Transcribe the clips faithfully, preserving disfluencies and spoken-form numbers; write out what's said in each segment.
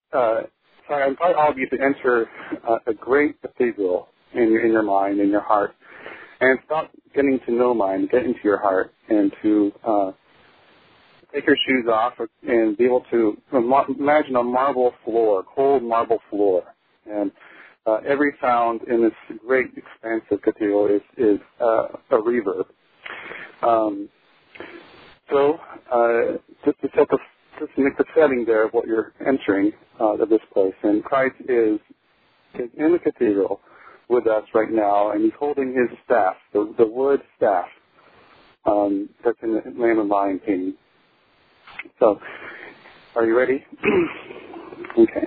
uh, so I invite all of you to enter uh, a great cathedral in your, in your mind, in your heart, and stop getting to know mind, get into your heart, and to uh, take your shoes off and be able to imagine a marble floor, cold marble floor. And uh, every sound in this great expansive cathedral is, is uh, a reverb. Um, so uh, just to set the just to make the setting there of what you're entering uh, to this place. And Christ is, is in the cathedral with us right now, and he's holding his staff, the, the wood staff um, that's in the Lamb and Lion painting. So, are you ready? Okay.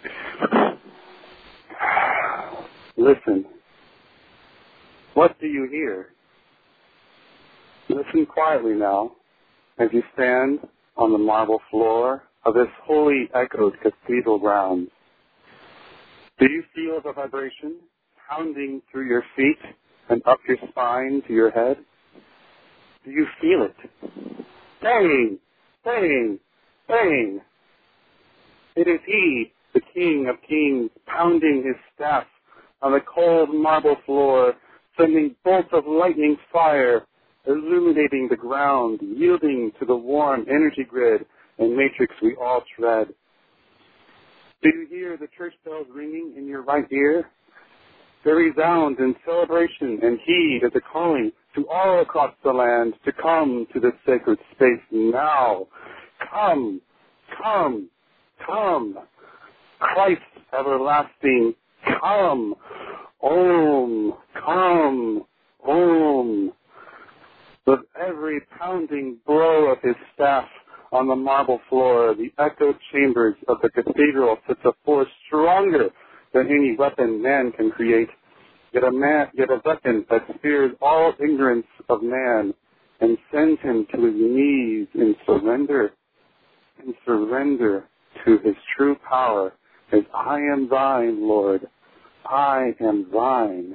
Listen. What do you hear? Listen quietly now as you stand on the marble floor of this holy echoed cathedral grounds. Do you feel the vibration pounding through your feet and up your spine to your head? Do you feel it? Bang! Bang! Bang! It is he, the King of Kings, pounding his staff on the cold marble floor, sending bolts of lightning fire, illuminating the ground, yielding to the warm energy grid and matrix we all tread. Do you hear the church bells ringing in your right ear? They resound in celebration and heed as a calling to all across the land to come to this sacred space now. Come, come, come. Christ everlasting, come. Om, come, Om. With every pounding blow of his staff on the marble floor, the echoed chambers of the cathedral sets a force stronger than any weapon man can create, yet a man, yet a weapon that spears all ignorance of man and sends him to his knees in surrender, in surrender to his true power, as I am thine, Lord, I am thine.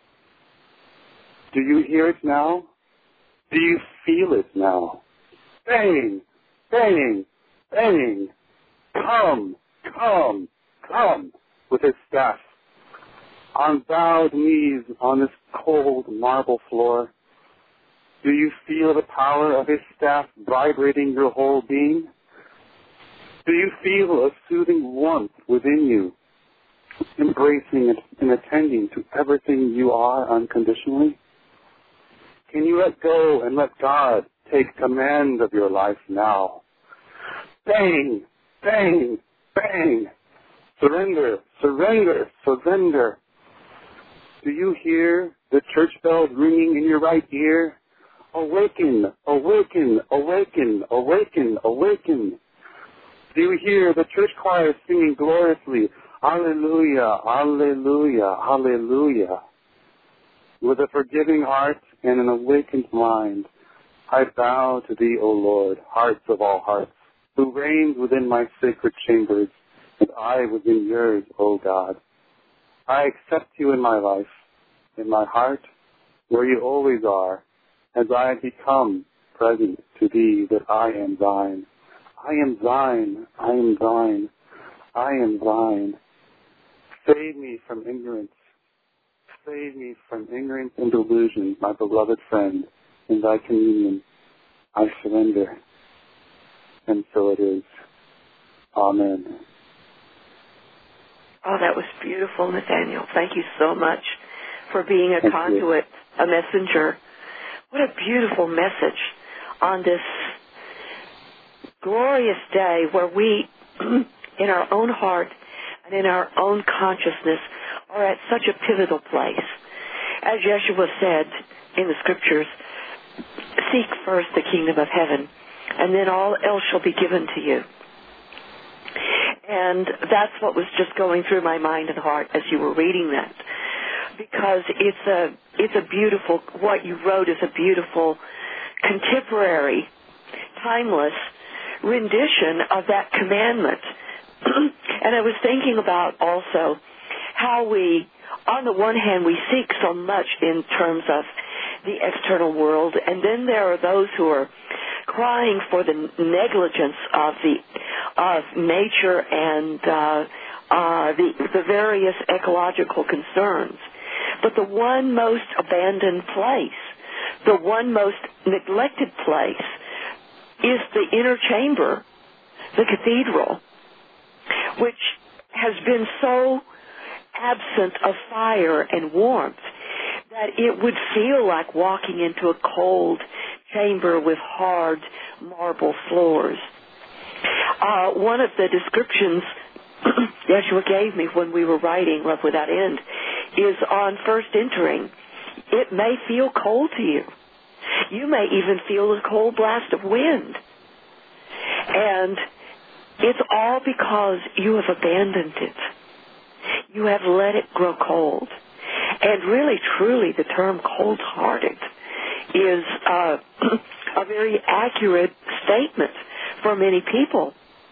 Do you hear it now? Do you feel it now? Bang, bang, bang. Come, come, come with his staff. On bowed knees on this cold marble floor, do you feel the power of his staff vibrating your whole being? Do you feel a soothing warmth within you, embracing and attending to everything you are unconditionally? Can you let go and let God take command of your life now? Bang, bang, bang. Surrender, surrender, surrender. Do you hear the church bells ringing in your right ear? Awaken, awaken, awaken, awaken, awaken. Do you hear the church choir singing gloriously, Alleluia, Alleluia, Alleluia? With a forgiving heart and an awakened mind, I bow to thee, O Lord, hearts of all hearts, who reigns within my sacred chambers, and I within yours, O God. I accept you in my life, in my heart, where you always are, as I have become present to thee that I am thine. I am thine, I am thine, I am thine. Save me from ignorance. Save me from ignorance and delusion, my beloved friend. In thy communion, I surrender. And so it is. Amen. Oh, that was beautiful, Nathaniel. Thank you so much for being a Thank conduit, you. a messenger. What a beautiful message on this glorious day where we, in our own heart and in our own consciousness, are at such a pivotal place. As Yeshua said in the scriptures, seek first the kingdom of heaven, and then all else shall be given to you. And that's what was just going through my mind and heart as you were reading that. Because it's a, it's a beautiful, what you wrote is a beautiful, contemporary, timeless rendition of that commandment. And I was thinking about also how we, on the one hand, we seek so much in terms of the external world, and then there are those who are crying for the negligence of the of nature and uh, uh, the the various ecological concerns. But the one most abandoned place, the one most neglected place, is the inner chamber, the cathedral, which has been so absent of fire and warmth that it would feel like walking into a cold chamber with hard marble floors. Uh, one of the descriptions Yeshua gave me when we were writing Love Without End is on first entering, it may feel cold to you. You may even feel a cold blast of wind. And it's all because you have abandoned it. You have let it grow cold. And really, truly, the term cold-hearted is uh, a very accurate statement for many people.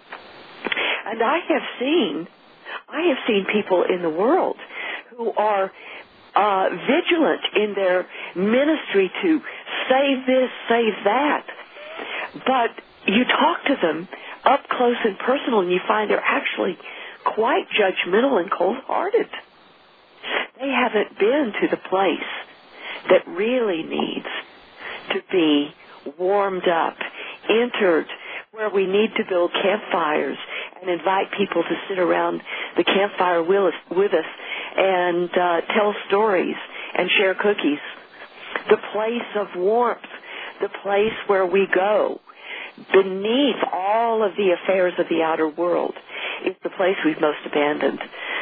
And I have seen, I have seen people in the world who are uh, vigilant in their ministry to save this, save that. But you talk to them up close and personal, and you find they're actually quite judgmental and cold-hearted. They haven't been to the place that really needs to be warmed up, entered, where we need to build campfires and invite people to sit around the campfire with us, with us and uh, tell stories and share cookies. The place of warmth, the place where we go beneath all of the affairs of the outer world is the place we've most abandoned.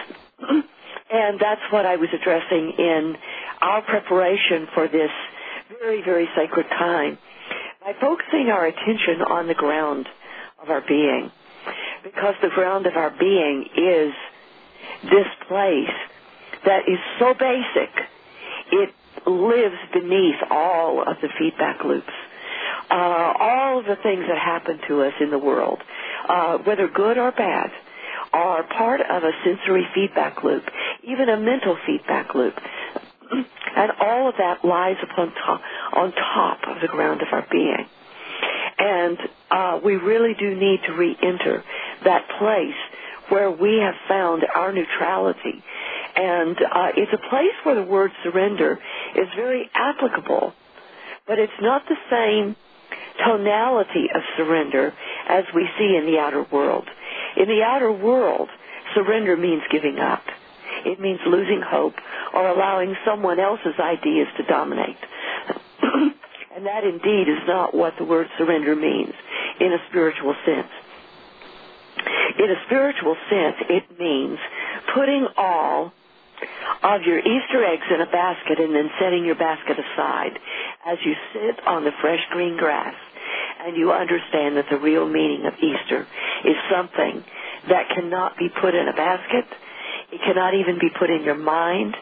And that's what I was addressing in our preparation for this very, very sacred time by focusing our attention on the ground of our being. Because the ground of our being is this place that is so basic, it lives beneath all of the feedback loops. Uh, all of the things that happen to us in the world, uh, whether good or bad, are part of a sensory feedback loop, even a mental feedback loop. And all of that lies upon top, on top of the ground of our being. And uh, we really do need to re-enter that place where we have found our neutrality. And uh, it's a place where the word surrender is very applicable, but it's not the same tonality of surrender as we see in the outer world. In the outer world, surrender means giving up. It means losing hope or allowing someone else's ideas to dominate. And that indeed is not what the word surrender means in a spiritual sense. In a spiritual sense, it means putting all of your Easter eggs in a basket and then setting your basket aside as you sit on the fresh green grass and you understand that the real meaning of Easter is something that cannot be put in a basket. It cannot even be put in your mind.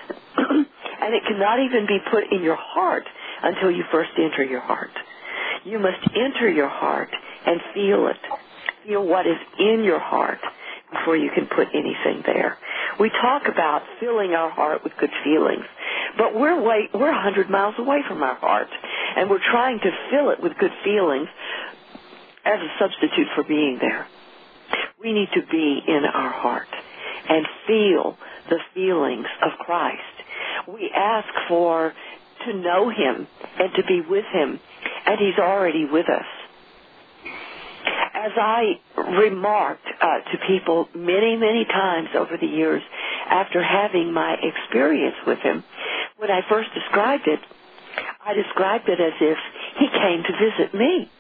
And it cannot even be put in your heart until you first enter your heart. You must enter your heart and feel it. Feel what is in your heart before you can put anything there. We talk about filling our heart with good feelings, but we're way, we're one hundred miles away from our heart, and we're trying to fill it with good feelings as a substitute for being there. We need to be in our heart and feel the feelings of Christ. We ask for to know Him and to be with Him, and He's already with us. As I remarked uh, to people many, many times over the years after having my experience with Him, when I first described it, I described it as if He came to visit me.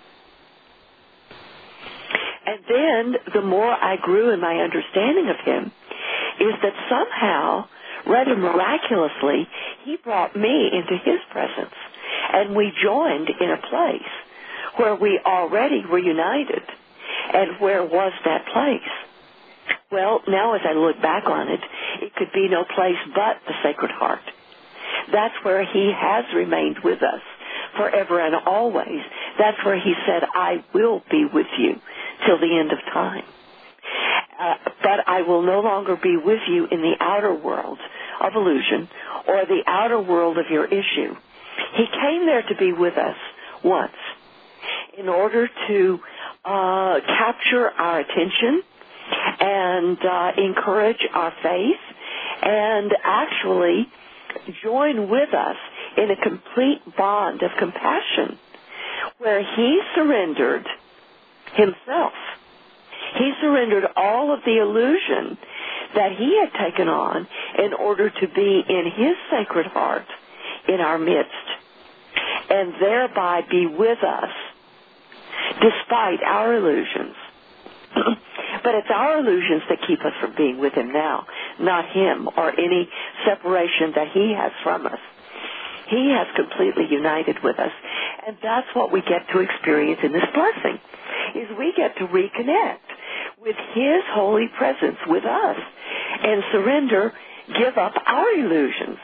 And then the more I grew in my understanding of Him, is that somehow, rather miraculously, He brought me into His presence, and we joined in a place where we already were united. And where was that place? Well, now as I look back on it, it could be no place but the Sacred Heart. That's where He has remained with us forever and always. That's where He said, I will be with you till the end of time. Uh, but I will no longer be with you in the outer world of illusion or the outer world of your issue. He came there to be with us once. in order to uh, capture our attention and uh, encourage our faith and actually join with us in a complete bond of compassion where he surrendered himself. He surrendered all of the illusion that he had taken on in order to be in his sacred heart in our midst and thereby be with us despite our illusions. But it's our illusions that keep us from being with him now, not him or any separation that he has from us. He has completely united with us, and that's what we get to experience in this blessing, is we get to reconnect with his holy presence with us and surrender, give up our illusions.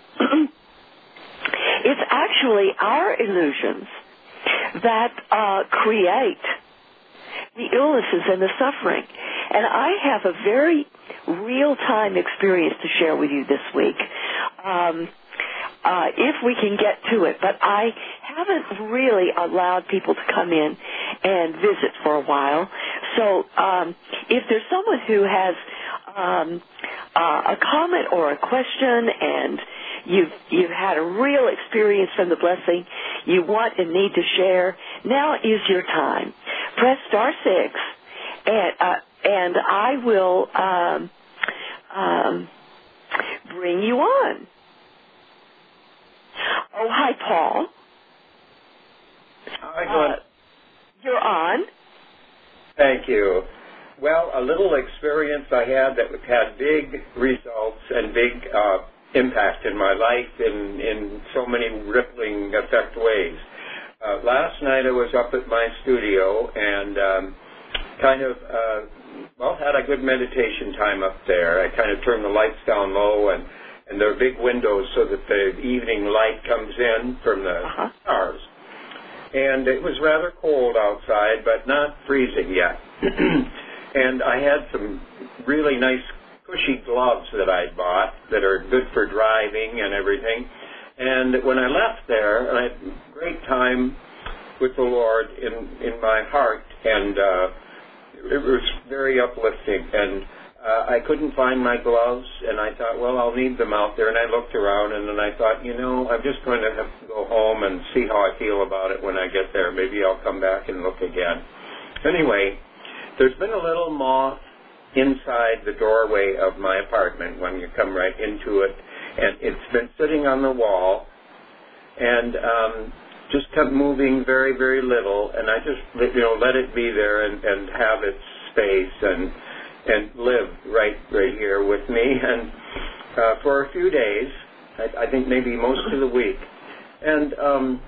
It's actually our illusions that uh, create the illnesses and the suffering. And I have a very real-time experience to share with you this week, um, uh, if we can get to it. But I haven't really allowed people to come in and visit for a while. So um, if there's someone who has um, uh, a comment or a question and you've, you've had a real experience from the blessing, you want and need to share, now is your time. Press star six, and, uh, and I will um, um, bring you on. Oh, hi, Paul. Hi, Glenn. Uh, you're on. Thank you. Well, a little experience I had that had big results and big uh, impact in my life in, in so many rippling effect ways. Uh, last night I was up at my studio and um, kind of, uh, well, had a good meditation time up there. I kind of turned the lights down low, and, and there are big windows so that the evening light comes in from the uh-huh. stars. And it was rather cold outside, but not freezing yet. And I had some really nice cushy gloves that I bought that are good for driving and everything. And when I left there, I had a great time with the Lord in, in my heart, and uh, it was very uplifting. And uh, I couldn't find my gloves, and I thought, well, I'll need them out there. And I looked around, and then I thought, you know, I'm just going to have to go home and see how I feel about it when I get there. Maybe I'll come back and look again. Anyway, there's been a little moth inside the doorway of my apartment when you come right into it, and it's been sitting on the wall and um, just kept moving very, very little, and I just, you know, let it be there and, and have its space and and live right right here with me, and uh, for a few days, I, I think maybe most of the week. And um,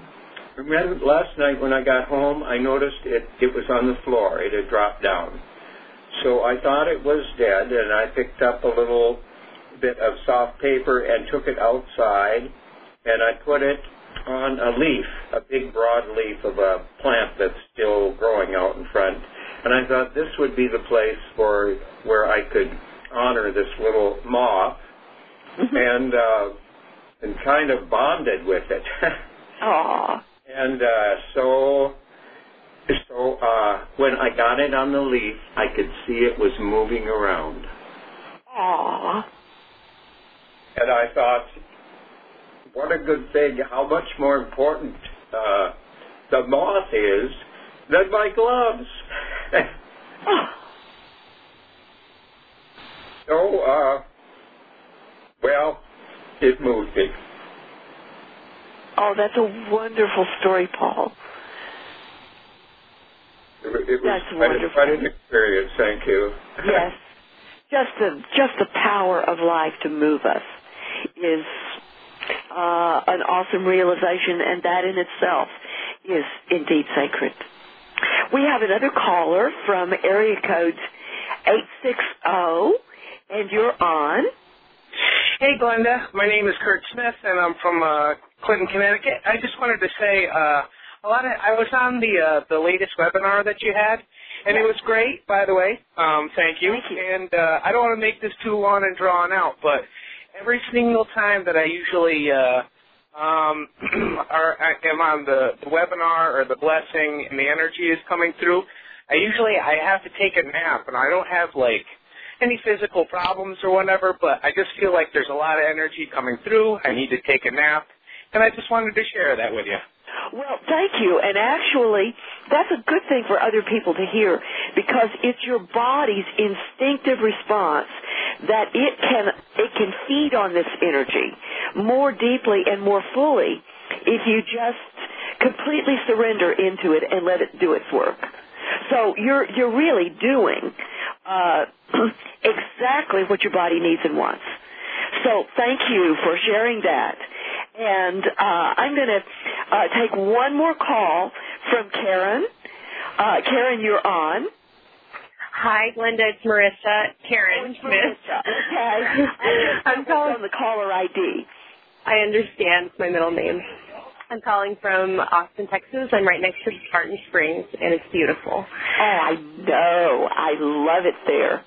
last night when I got home, I noticed it, it was on the floor. It had dropped down. So I thought it was dead, and I picked up a little bit of soft paper and took it outside, and I put it on a leaf, a big broad leaf of a plant that's still growing out in front. And I thought this would be the place for where I could honor this little moth, mm-hmm. and uh, and kind of bonded with it. Aww. And uh, so. So uh, when I got it on the leaf, I could see it was moving around. Aww. And I thought, what a good thing, how much more important uh, the moth is than my gloves. Oh. So, uh, well, it moved me. Oh, that's a wonderful story, Paul. It, it was That's quite, wonderful. A, quite an experience, thank you. Yes. Just the, just the power of life to move us is uh, an awesome realization, and that in itself is indeed sacred. We have another caller from area code eight six zero, and you're on. Hey, Glenda. My name is Kurt Smith, and I'm from uh, Clinton, Connecticut. I just wanted to say... Uh, A lot of, I was on the uh, the latest webinar that you had, and yes. It was great, by the way. Um, thank you. Thank you. And uh, I don't want to make this too long and drawn out, but every single time that I usually uh, um, or am on the, the webinar or the blessing and the energy is coming through, I usually I have to take a nap, and I don't have like any physical problems or whatever, but I just feel like there's a lot of energy coming through. I need to take a nap, and I just wanted to share that with you. Well, thank you. And actually, that's a good thing for other people to hear, because it's your body's instinctive response that it can it can feed on this energy more deeply and more fully if you just completely surrender into it and let it do its work. So you're you're really doing uh, exactly what your body needs and wants. So thank you for sharing that. And uh, I'm going to uh, take one more call from Karen. Uh, Karen, you're on. Hi, Glenda. It's Marissa. Karen Smith. Marissa. Okay. I'm calling on the caller I D. I understand. It's my middle name. I'm calling from Austin, Texas. I'm right next to Spartan Springs, and it's beautiful. Oh, I know. I love it there.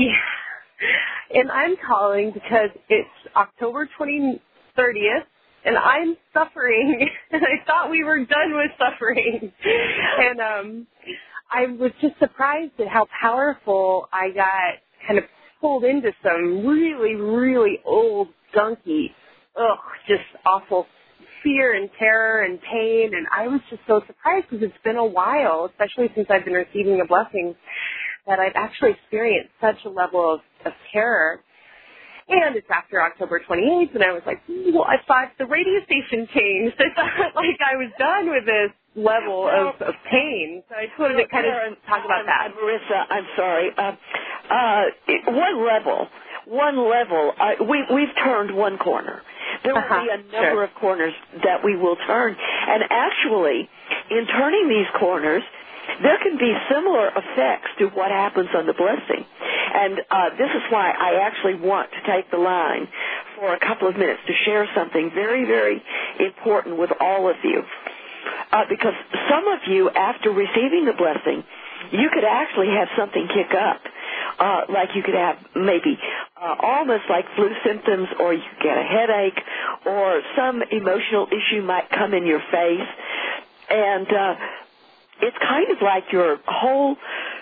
Yeah. And I'm calling because it's October twentieth, and I'm suffering. And I thought we were done with suffering. And um, I was just surprised at how powerful I got kind of pulled into some really, really old, gunky, ugh, just awful fear and terror and pain, and I was just so surprised because it's been a while, especially since I've been receiving the blessings, that I've actually experienced such a level of, of terror. And it's after October twenty-eighth, and I was like, well, I thought the radio station changed. I thought like I was done with this level well, of, of pain. So I just wanted to kind of talk about that. Marissa, I'm sorry. Uh, uh, one level, one level, uh, we, we've turned one corner. There will uh-huh, be a number sure. of corners that we will turn. And actually, in turning these corners, there can be similar effects to what happens on the blessing. And uh, this is why I actually want to take the line for a couple of minutes to share something very, very important with all of you. Uh, because some of you, after receiving the blessing, you could actually have something kick up. Uh, like you could have maybe uh, almost like flu symptoms, or you could get a headache, or some emotional issue might come in your face. And uh, it's kind of like your whole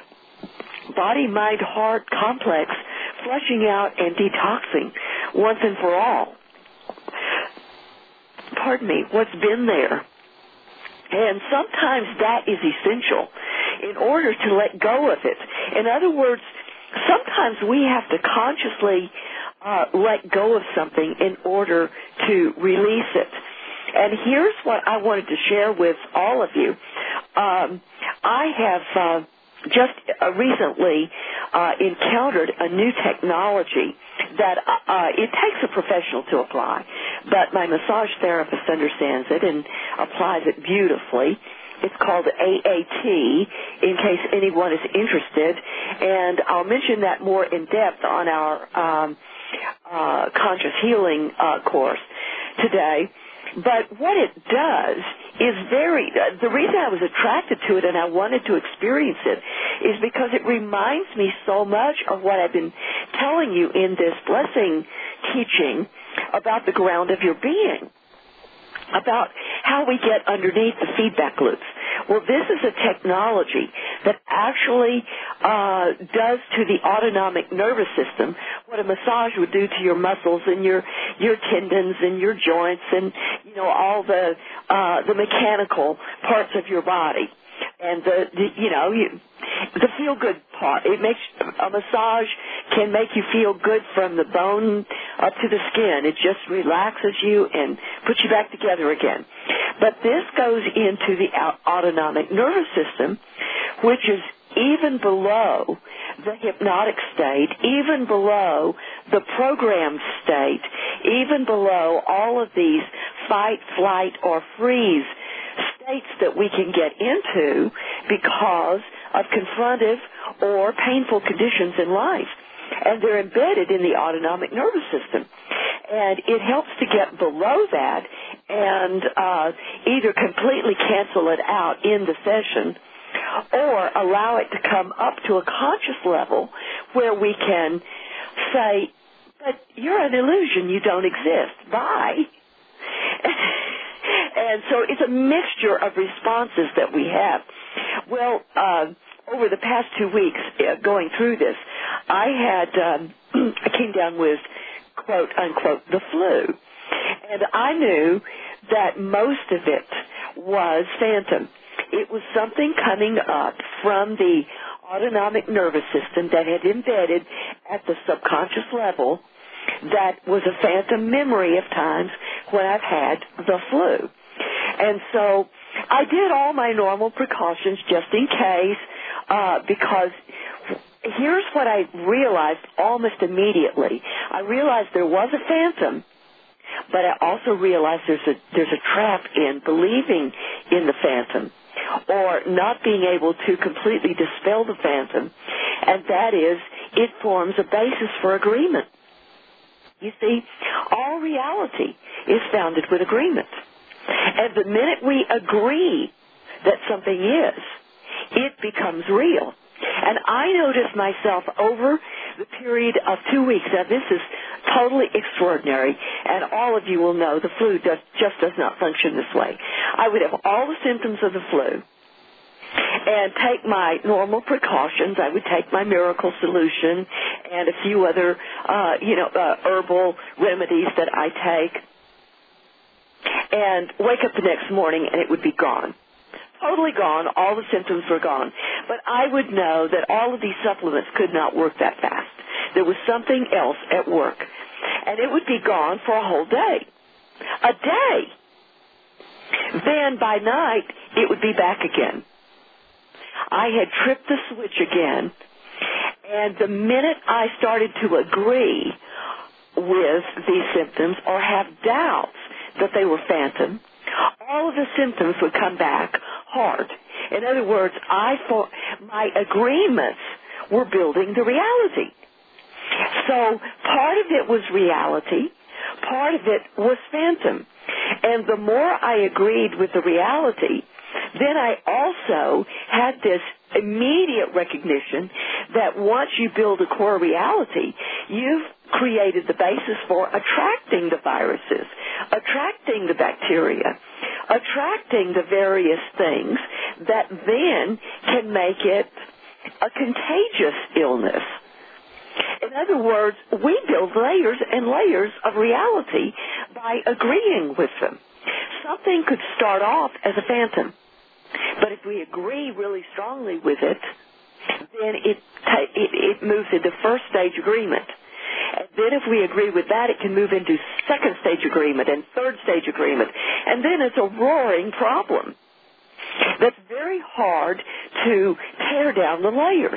body, mind, heart complex flushing out and detoxing once and for all. Pardon me, what's been there. And sometimes that is essential in order to let go of it. In other words, sometimes we have to consciously uh, let go of something in order to release it. And here's what I wanted to share with all of you. Um, I have uh, just uh, recently uh, encountered a new technology that uh, it takes a professional to apply, but my massage therapist understands it and applies it beautifully. It's called A A T, in case anyone is interested, and I'll mention that more in depth on our um, uh, conscious healing uh, course today. But what it does is very, uh, the reason I was attracted to it and I wanted to experience it is because it reminds me so much of what I've been telling you in this blessing teaching about the ground of your being, about how we get underneath the feedback loops. Well, this is a technology that actually uh, does to the autonomic nervous system what a massage would do to your muscles and your your tendons and your joints and, you know, all the uh, the mechanical parts of your body. And the, the you know, you, the feel-good part. It makes a massage can make you feel good from the bone up to the skin. It just relaxes you and puts you back together again. But this goes into the autonomic nervous system, which is even below the hypnotic state, even below the programmed state, even below all of these fight, flight, or freeze states that we can get into because of confrontive or painful conditions in life. And they're embedded in the autonomic nervous system. And it helps to get below that and uh, either completely cancel it out in the session or allow it to come up to a conscious level where we can say, but you're an illusion, you don't exist. Bye. And so it's a mixture of responses that we have. Well, uh, over the past two weeks uh, going through this, I had, um, I came down with, quote, unquote, the flu. And I knew that most of it was phantom. It was something coming up from the autonomic nervous system that had embedded at the subconscious level that was a phantom memory of times when I've had the flu. And so I did all my normal precautions just in case, uh, because here's what I realized almost immediately. I realized there was a phantom, but I also realized there's a, there's a trap in believing in the phantom or not being able to completely dispel the phantom, and that is it forms a basis for agreement. You see, all reality is founded with agreement. And the minute we agree that something is, it becomes real. And I noticed myself over the period of two weeks, now this is totally extraordinary, and all of you will know the flu does, just does not function this way. I would have all the symptoms of the flu and take my normal precautions. I would take my miracle solution and a few other, uh, you know, uh, herbal remedies that I take, and wake up the next morning and it would be gone. Totally gone. All the symptoms were gone. But I would know that all of these supplements could not work that fast. There was something else at work. And it would be gone for a whole day. A day. Then by night, it would be back again. I had tripped the switch again. And the minute I started to agree with these symptoms or have doubts that they were phantom, all of the symptoms would come back hard. In other words, I thought my agreements were building the reality. So part of it was reality, part of it was phantom. And the more I agreed with the reality, then I also had this immediate recognition that once you build a core reality, you've created the basis for attracting the viruses, attracting the bacteria, attracting the various things that then can make it a contagious illness. In other words, we build layers and layers of reality by agreeing with them. Something could start off as a phantom, but if we agree really strongly with it, then it, it, it moves into first stage agreement. And then if we agree with that, it can move into second stage agreement and third stage agreement. And then it's a roaring problem that's very hard to tear down the layers.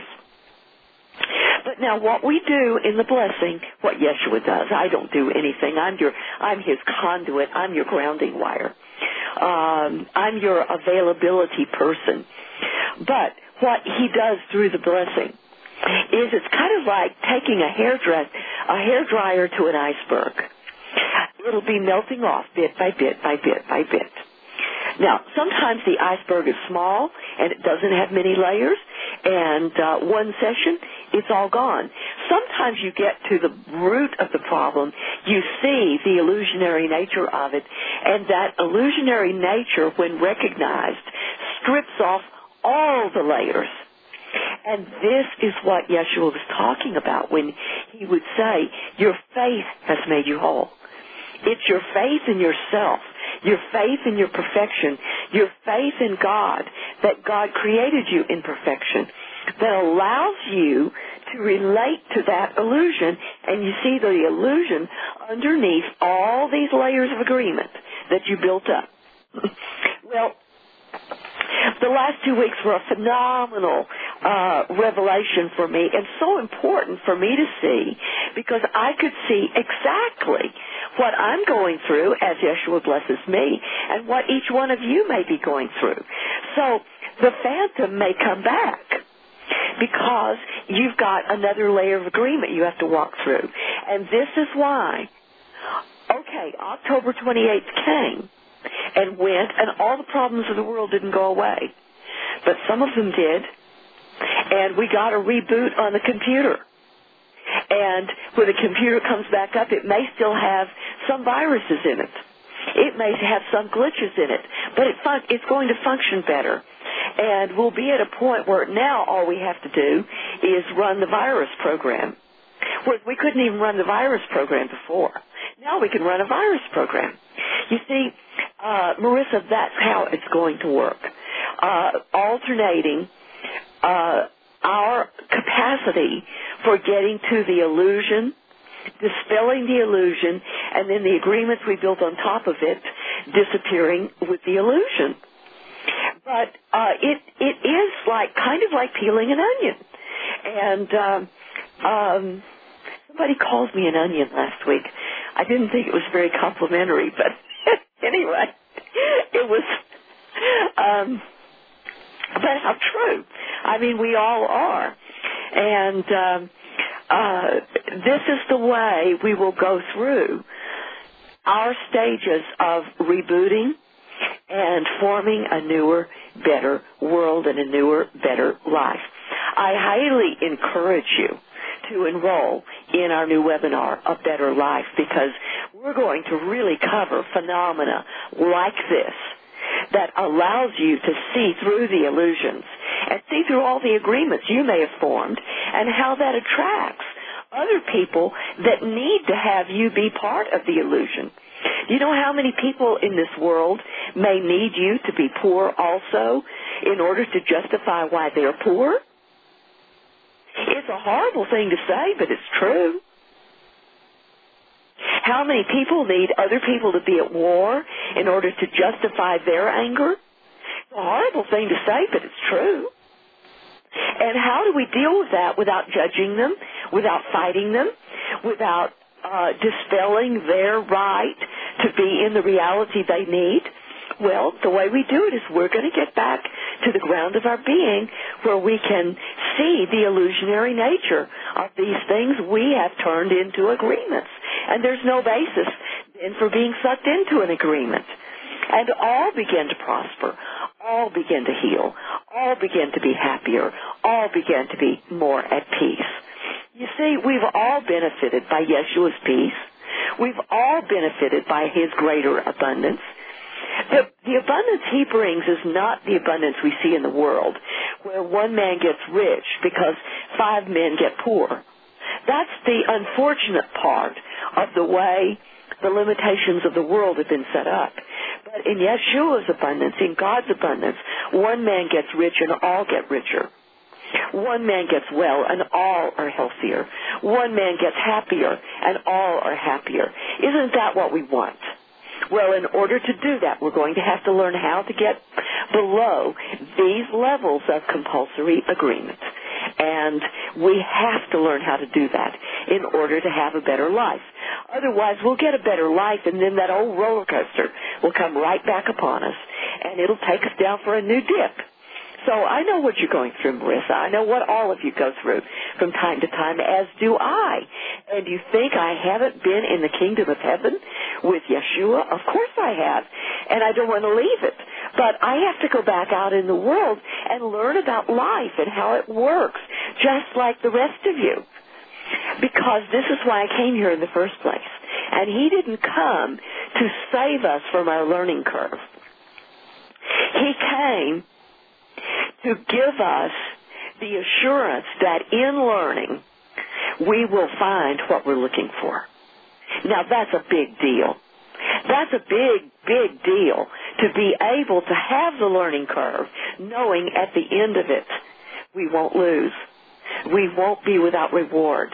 But now what we do in the blessing, what Yeshua does, I don't do anything. I'm your, I'm his conduit. I'm your grounding wire. Um, I'm your availability person. But what he does through the blessing is it's kind of like taking a hair dress, a hair dryer to an iceberg. It'll be melting off bit by bit by bit by bit. Now, sometimes the iceberg is small and it doesn't have many layers, and uh, one session, it's all gone. Sometimes you get to the root of the problem, you see the illusionary nature of it, and that illusionary nature, when recognized, strips off all the layers. And this is what Yeshua was talking about when he would say, your faith has made you whole. It's your faith in yourself, your faith in your perfection, your faith in God, that God created you in perfection, that allows you to relate to that illusion, and you see the illusion underneath all these layers of agreement that you built up. Well, the last two weeks were a phenomenal uh, revelation for me, and so important for me to see, because I could see exactly what I'm going through as Yeshua blesses me, and what each one of you may be going through. So the phantom may come back because you've got another layer of agreement you have to walk through. And this is why, okay, October twenty-eighth came and went, and all the problems of the world didn't go away. But some of them did, and we got a reboot on the computer. And when the computer comes back up, it may still have some viruses in it. It may have some glitches in it, but it fun- it's going to function better. And we'll be at a point where now all we have to do is run the virus program. Whereas we couldn't even run the virus program before. Now we can run a virus program. You see, uh, Marissa, that's how it's going to work. Uh, alternating uh, our capacity for getting to the illusion, dispelling the illusion, and then the agreements we built on top of it disappearing with the illusion. But uh, it it is like kind of like peeling an onion. And um, um, somebody called me an onion last week. I didn't think it was very complimentary, but anyway, it was. Um, but how true? I mean, we all are, and um, uh, this is the way we will go through our stages of rebooting and forming a newer, better world and a newer, better life. I highly encourage you to enroll in our new webinar, A Better Life, because we're going to really cover phenomena like this that allows you to see through the illusions and see through all the agreements you may have formed and how that attracts other people that need to have you be part of the illusion. Do you know how many people in this world may need you to be poor also in order to justify why they're poor? It's a horrible thing to say, but it's true. How many people need other people to be at war in order to justify their anger? It's a horrible thing to say, but it's true. And how do we deal with that without judging them, without fighting them, without uh, dispelling their right to be in the reality they need? Well, the way we do it is we're going to get back to the ground of our being where we can see the illusionary nature of these things we have turned into agreements. And there's no basis then for being sucked into an agreement. And all begin to prosper, all begin to heal, all begin to be happier, all begin to be more at peace. You see, we've all benefited by Yeshua's peace. We've all benefited by his greater abundance. The, the abundance he brings is not the abundance we see in the world, where one man gets rich because five men get poor. That's the unfortunate part of the way the limitations of the world have been set up. But in Yeshua's abundance, in God's abundance, one man gets rich and all get richer. One man gets well and all are healthier. One man gets happier and all are happier. Isn't that what we want? Well, in order to do that, we're going to have to learn how to get below these levels of compulsory agreement. And we have to learn how to do that in order to have a better life. Otherwise, we'll get a better life, and then that old roller coaster will come right back upon us, and it'll take us down for a new dip. So I know what you're going through, Marissa. I know what all of you go through from time to time, as do I. And you think I haven't been in the kingdom of heaven with Yeshua? Of course I have, and I don't want to leave it. But I have to go back out in the world and learn about life and how it works, just like the rest of you. Because this is why I came here in the first place. And he didn't come to save us from our learning curve. He came to give us the assurance that in learning we will find what we're looking for. Now, that's a big deal. That's a big, big deal to be able to have the learning curve, knowing at the end of it we won't lose. We won't be without reward.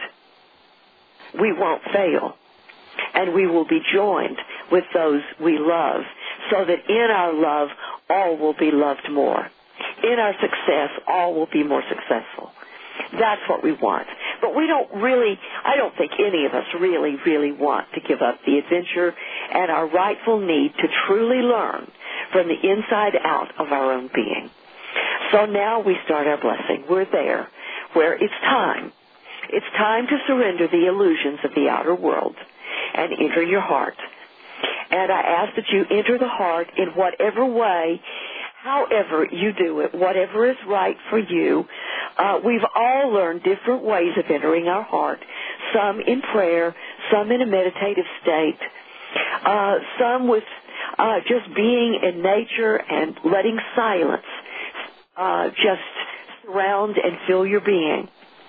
We won't fail. And we will be joined with those we love, so that in our love all will be loved more. In our success, all will be more successful. That's what we want. But we don't really, I don't think any of us really, really want to give up the adventure and our rightful need to truly learn from the inside out of our own being. So now we start our blessing. We're there where it's time. It's time to surrender the illusions of the outer world and enter your heart. And I ask that you enter the heart in whatever way, however you do it, whatever is right for you. Uh, we've all learned different ways of entering our heart, some in prayer, some in a meditative state, uh, some with uh, just being in nature and letting silence uh, just surround and fill your being.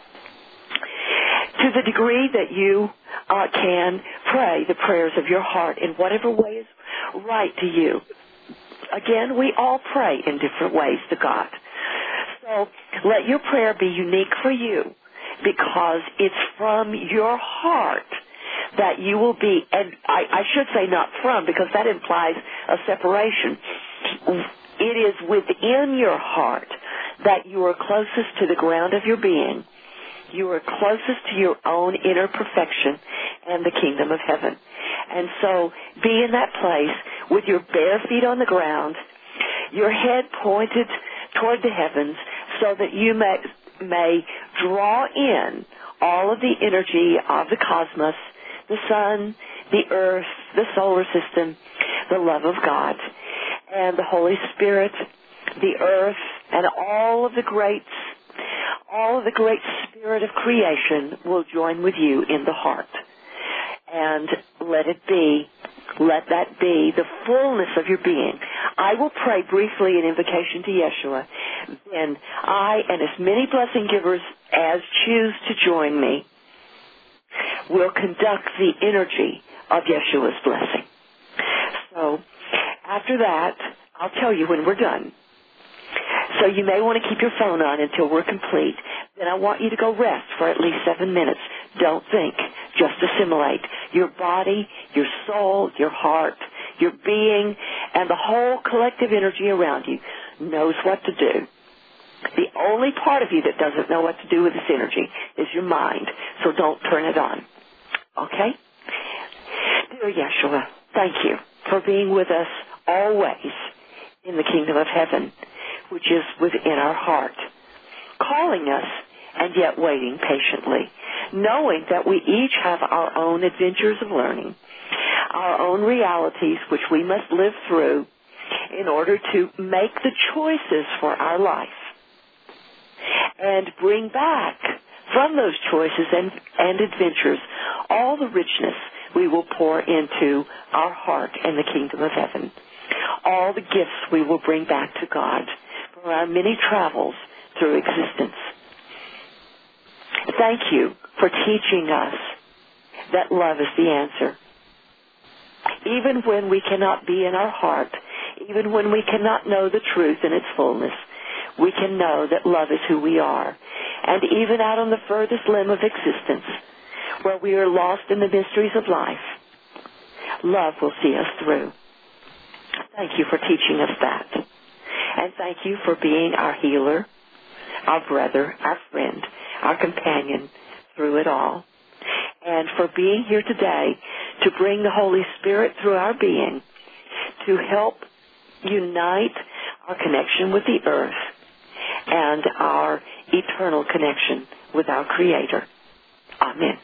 To the degree that you uh, can pray the prayers of your heart in whatever way is right to you. Again, we all pray in different ways to God. So let your prayer be unique for you, because it's from your heart that you will be, and I, I should say not from, because that implies a separation. It is within your heart that you are closest to the ground of your being. You are closest to your own inner perfection and the kingdom of heaven. And so be in that place with your bare feet on the ground, your head pointed toward the heavens, so that you may, may draw in all of the energy of the cosmos, the sun, the earth, the solar system, the love of God, and the Holy Spirit, the earth, and all of the great, all of the great spirit of creation will join with you in the heart. And let it be, let that be the fullness of your being. I will pray briefly an invocation to Yeshua. Then I and as many blessing givers as choose to join me will conduct the energy of Yeshua's blessing. So after that, I'll tell you when we're done. So you may want to keep your phone on until we're complete. Then I want you to go rest for at least seven minutes. Don't think. Just assimilate. Your body, your soul, your heart, your being, and the whole collective energy around you knows what to do. The only part of you that doesn't know what to do with this energy is your mind. So don't turn it on. Okay? Dear Yeshua, thank you for being with us always in the kingdom of heaven, which is within our heart, calling us and yet waiting patiently, knowing that we each have our own adventures of learning, our own realities which we must live through in order to make the choices for our life and bring back from those choices and, and adventures all the richness we will pour into our heart and the kingdom of heaven, all the gifts we will bring back to God for our many travels through existence. Thank you for teaching us that love is the answer. Even when we cannot be in our heart, even when we cannot know the truth in its fullness, we can know that love is who we are. And even out on the furthest limb of existence, where we are lost in the mysteries of life, love will see us through. Thank you for teaching us that. And thank you for being our healer, our brother, our friend, our companion through it all. And for being here today to bring the Holy Spirit through our being to help unite our connection with the earth and our eternal connection with our Creator. Amen.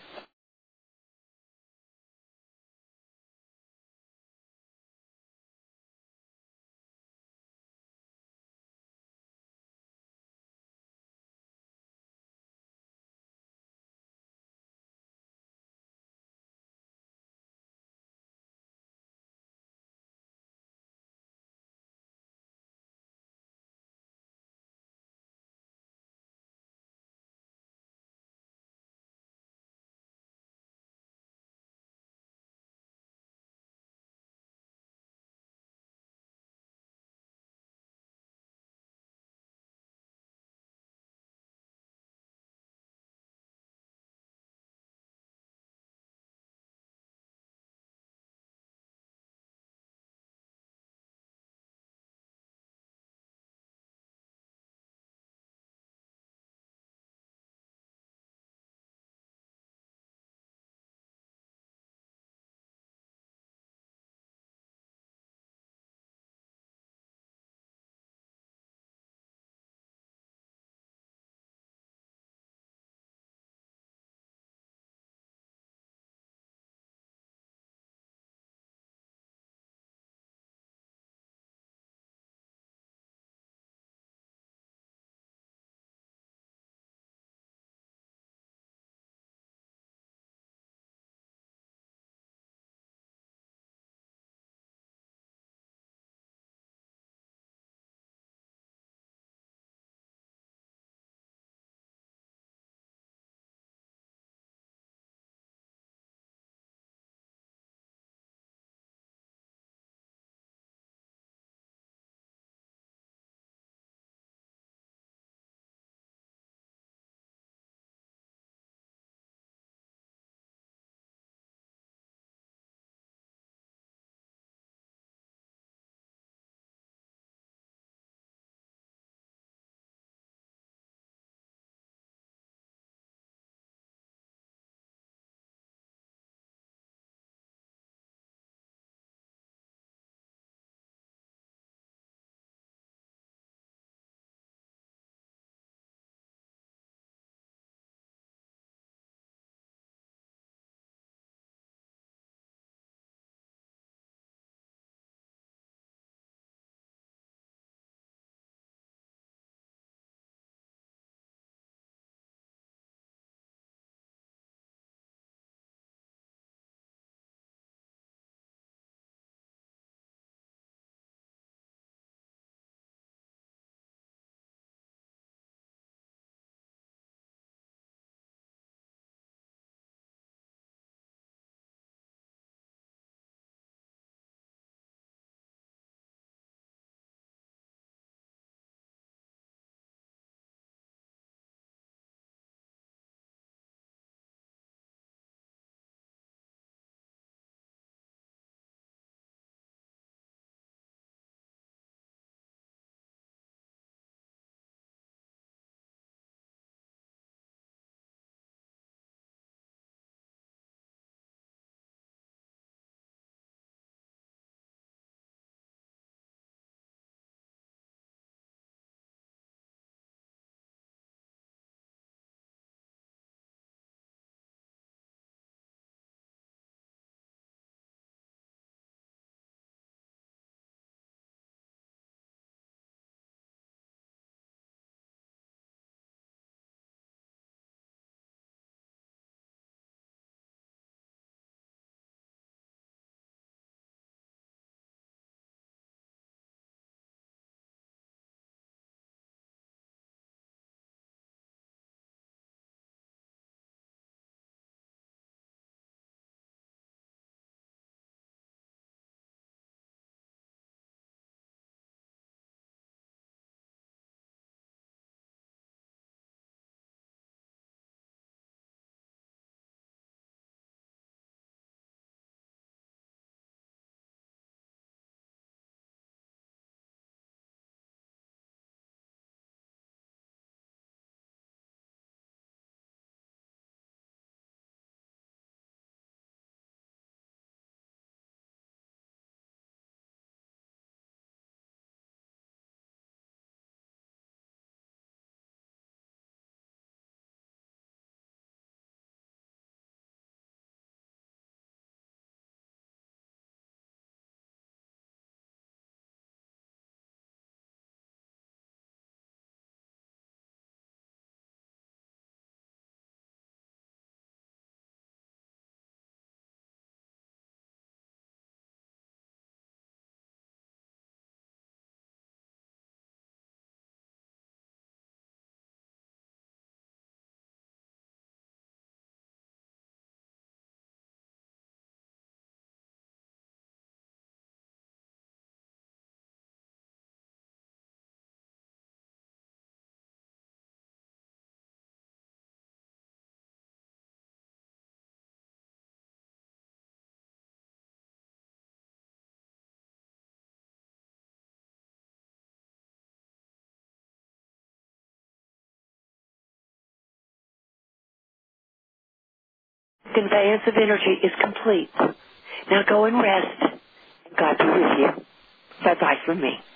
conveyance of energy is complete. Now go and rest, and God be with you. Bye-bye from me.